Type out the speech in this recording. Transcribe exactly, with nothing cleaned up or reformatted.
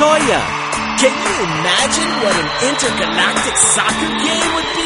Montoya. Can you imagine what an intergalactic soccer game would be?